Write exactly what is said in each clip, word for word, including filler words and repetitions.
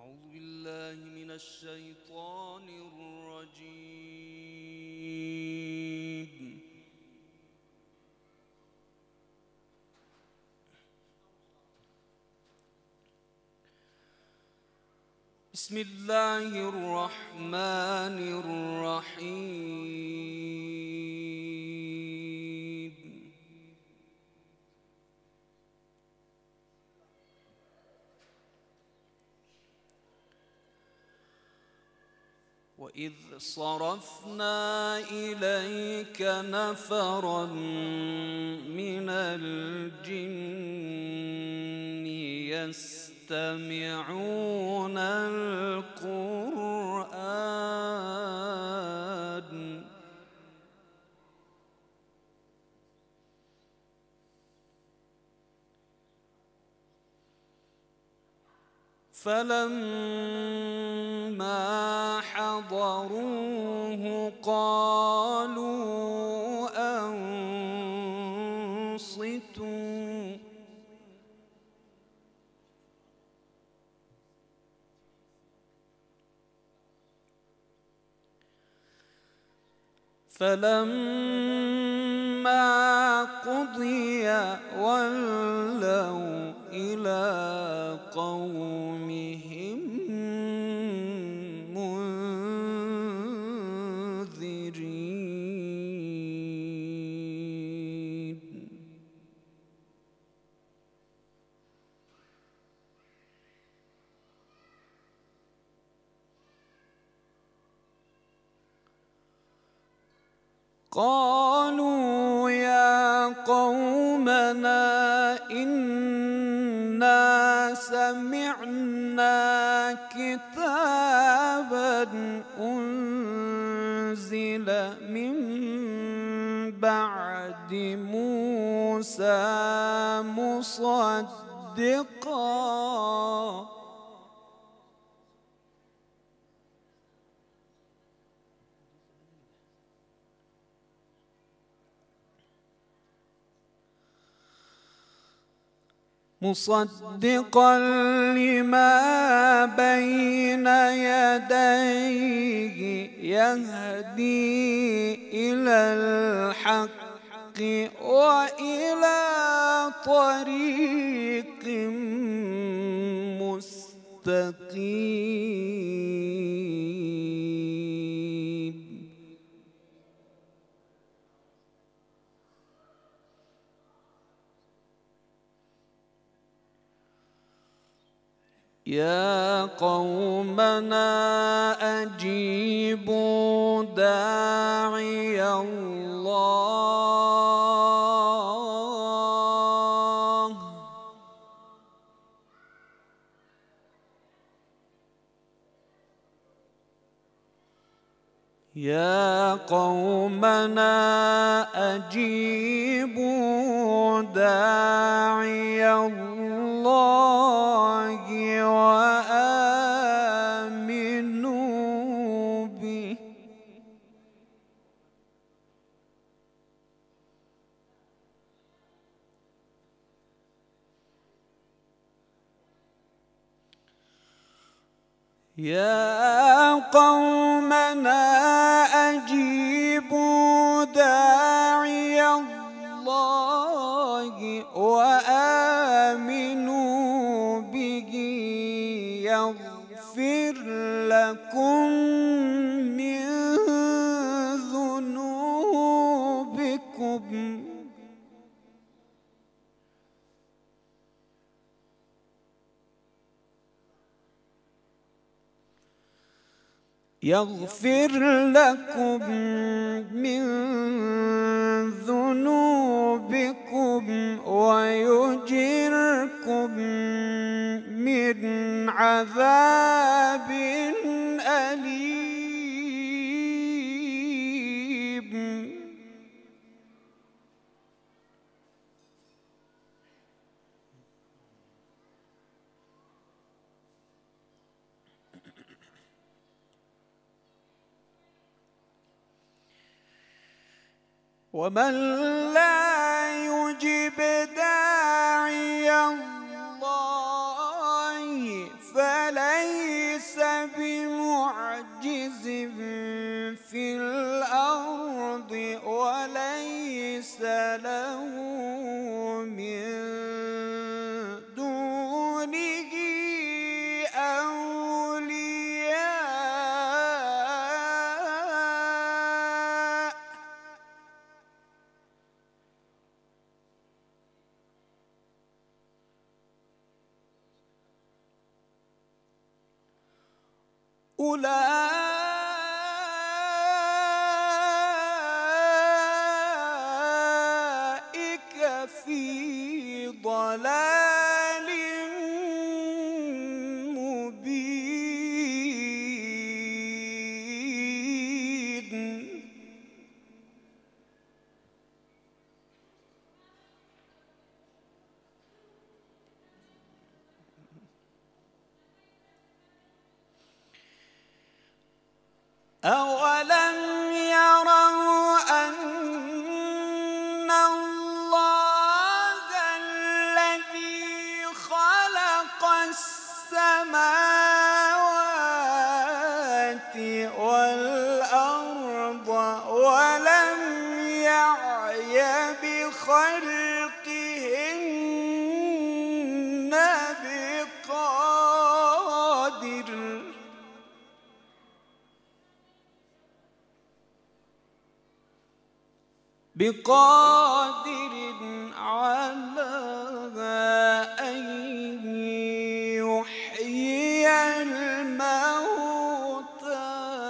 أعوذ بالله من الشيطان الرجيم. بسم الله الرحمن الرحيم. وإذ صرفنا إليك نفرا من الجن يستمعون القرآن فلما حضروه قالوا أنصتوا فلما قضي ولوا إلى قومهم منذرين. قالوا يا قومنا إنا سمعنا كتابا أنزل من بعد موسى مصدقا مصدقا لما بين يديه يهدي إلى الحق وإلى طريق مستقيم. يا قومنا أجيبوا داعي الله يا قومنا أجيبوا داعي الله وآمنوا به يا قومنا أجيبوا داعي الله وآمنوا به يغفر لكم من ذنوبكم يغفر لكم من ذنوبكم ويجركم من عذاب أليم. ومن لا يجب داعي الله فليس أولئك في ضلال مبين. أولم يروا أن الله الذي خلق السماوات والأرض ولم يعي بخلقهن بقادر بقادر على أن يحيي الموتى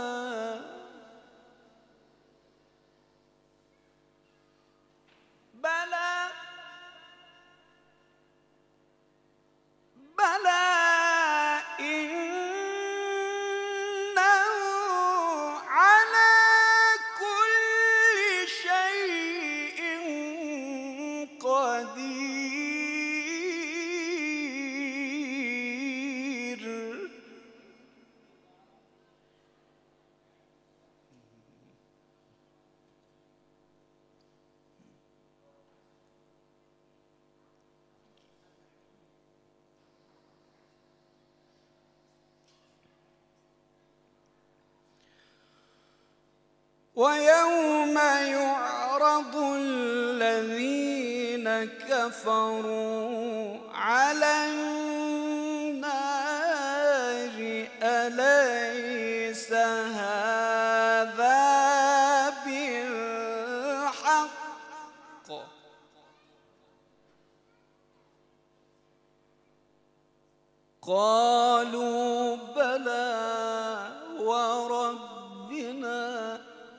بلى بلى إنه على كل شيء قدير. ويوم يعرض الذين كفروا على النار أليس هذا بالحق قالوا بلى وربنا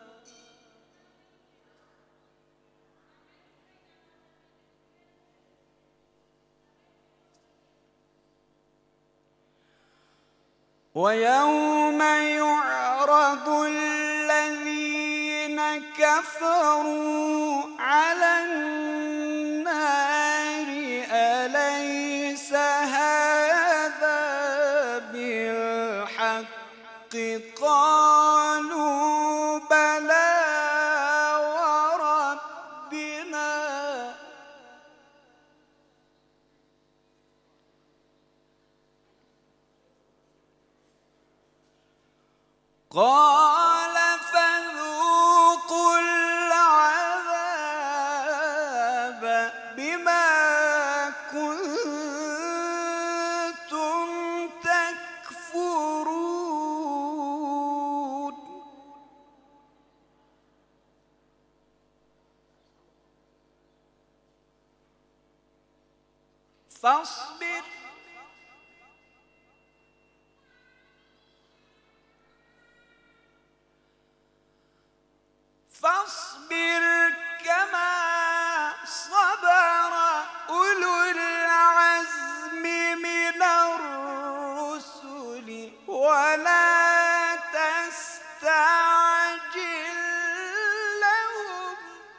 ويوم يعرض الذين كفروا على النار أليس هذا بالحق قالوا بلى وربنا قال فذوقوا العذاب بما كنتم تكفرون. فاصبر فاصبر كما صبر أولو العزم من الرسل ولا تستعجل لهم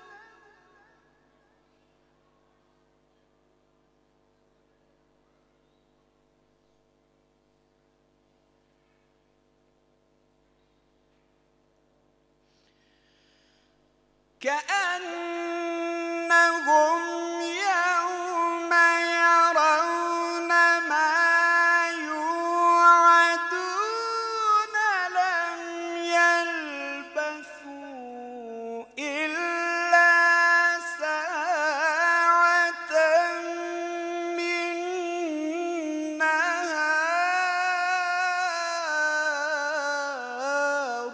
كأنهم يوم يرون ما يوعدون لم يلبثوا إلا ساعة من نهار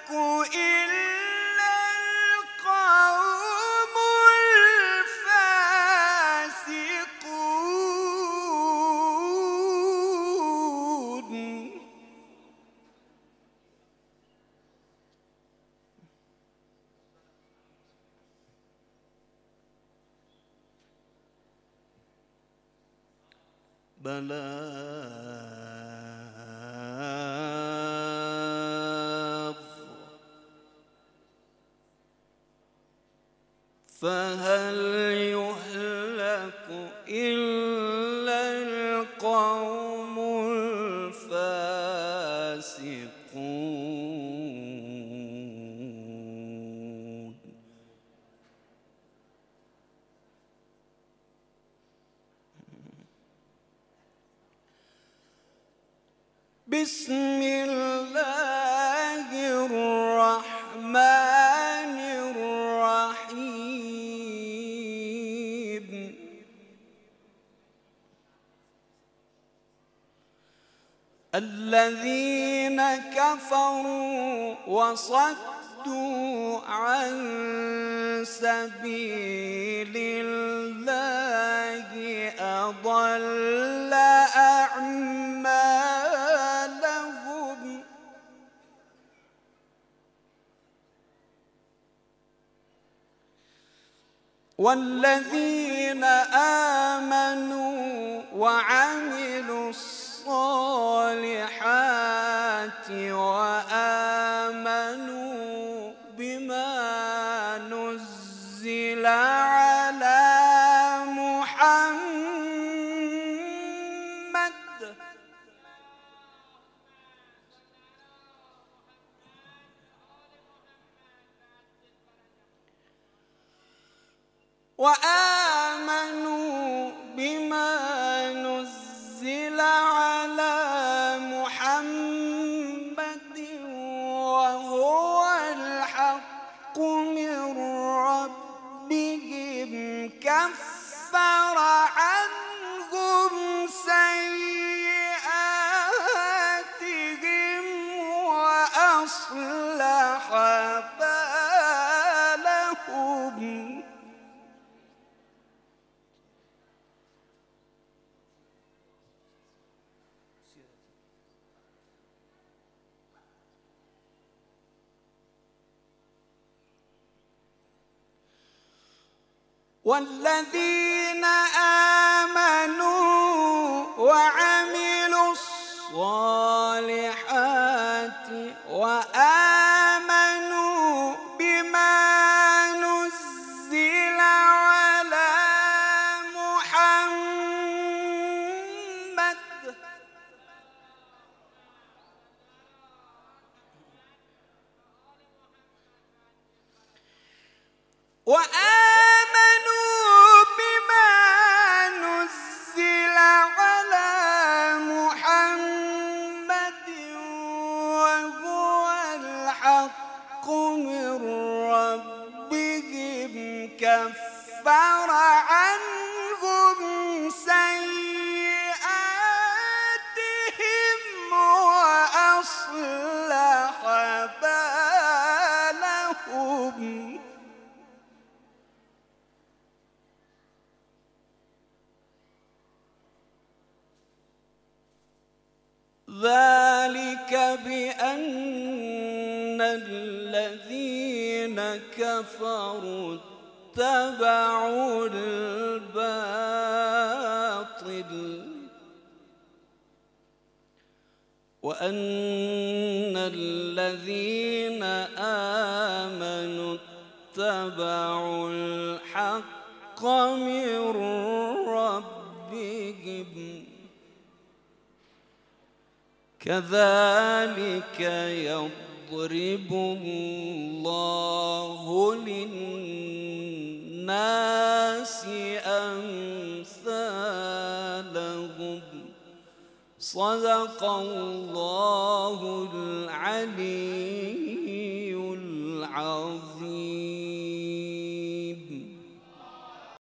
إلا القوم الفاسقون. بلاغ فهل يهلك إلا القوم الفاسقون. بسم الله الرحمن الرحيم. الذين كفروا وصدوا عن سبيل الله أضل أعمالهم. والذين آمنوا وعملوا الصالحات وآمنوا بما نزل على محمد وآمنوا بما نزل على محمد وهو الحق من ربهم كفر عنهم سيئاتهم وأصلح بالهم. والذين آمنوا وعملوا الصالحات وآمنوا بما نزل على محمد وآمنوا بما نزل على محمد وهو الحق من ربهم كفر عنهم سيئاتهم وأصلح بالهم. ذلك بأن الذين كفروا اتبعوا الباطل وأن الذين آمنوا اتبعوا الحق من ربهم كذلك يضرب الله للناس أمثالهم صدق الله العلي العظيم.